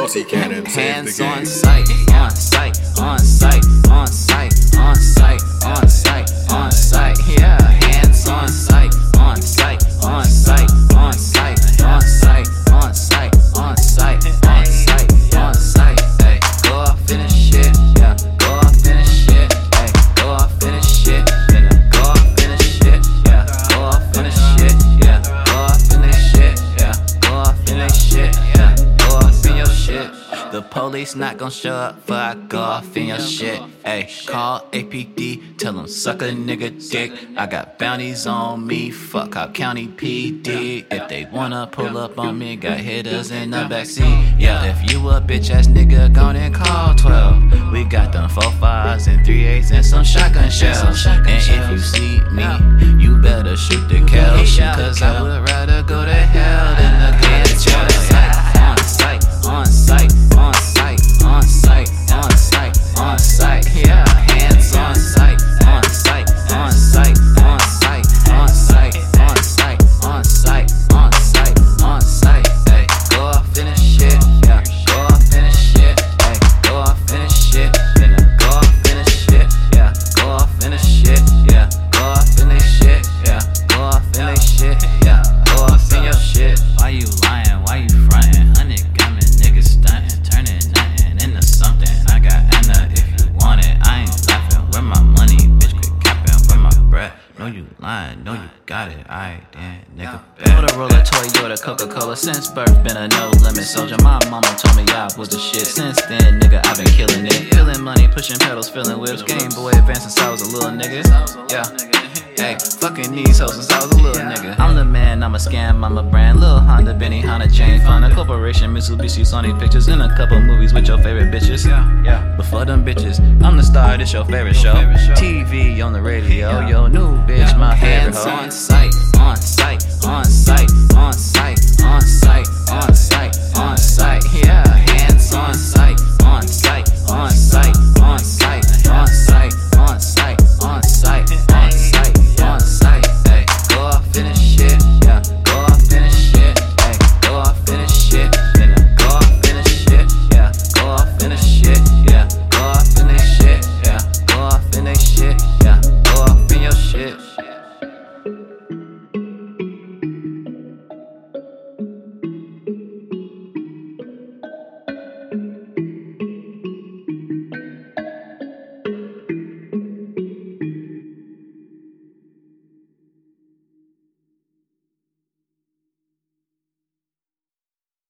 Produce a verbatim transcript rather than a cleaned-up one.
Chelsea Cannon saves the game. Hands on sight, on sight, on sight, on sight, on sight, on sight, on sight. Yeah, hands on sight, on sight, on sight, on sight, on sight, on sight, on sight, on sight, on sight. Hey, go off in the shit, yeah. Go off in the shit, hey. Go off in the shit, finna go off in the shit, yeah. Go off in the shit, yeah. Go off in the shit, yeah. Go off in the shit, yeah. Go off in your shit. The police not gon' show up before I go off in your shit. Ayy, call A P D, tell them suck a nigga dick. I got bounties on me, fuck Cobb County P D. If they wanna pull up on me, got hitters in the backseat. Yeah, if you a bitch ass nigga, gon' and call twelve. We got them four fives and three eights and some shotgun shells. And if you see me, you better shoot the cow. Cause I would rather go to hell than to get jail. On sight, on sight, on sight, on sight, on sight, on sight, yeah. Hands on sight, on sight, on sight, on sight, on sight, on sight, on sight, on sight, on sight. Hey, go off in the shit, yeah. Go off in the shit, hey. Go off in the shit, finna go off in the shit, yeah. Go off in the shit, yeah. Go off in the shit, yeah. Go off in the shit, yeah. Go off in your shit. Why you lying? Why you frontin'? Honey got me niggas stuntin', turning nothing into something. I got Anna if you want it. I ain't laughing. Where my money? Bitch, quit capping. Where my breath? No, you lying. No, you got it. Aight, damn, nigga. Motorola, Toyota, Coca-Cola. Since birth, been a no limit soldier. My mama told me I was the shit. Since then, nigga, I've been killing it. Feeling money, pushing pedals, feeling whips. Game Boy Advance since I was a little nigga. Yeah. Hey, fucking these hoes since I was a little nigga. I'm the man, I'm a scam, I'm a brand. Lil Honda, Benny, Honda, Jane Fonda, Corporation, Mitsubishi, Sony Pictures, in a couple movies with your favorite bitches. Yeah, yeah. Before them bitches, I'm the star, this your favorite show. T V on the radio, yo, new bitch, my favorite hoe. On sight, on sight, on sight, on sight, on sight.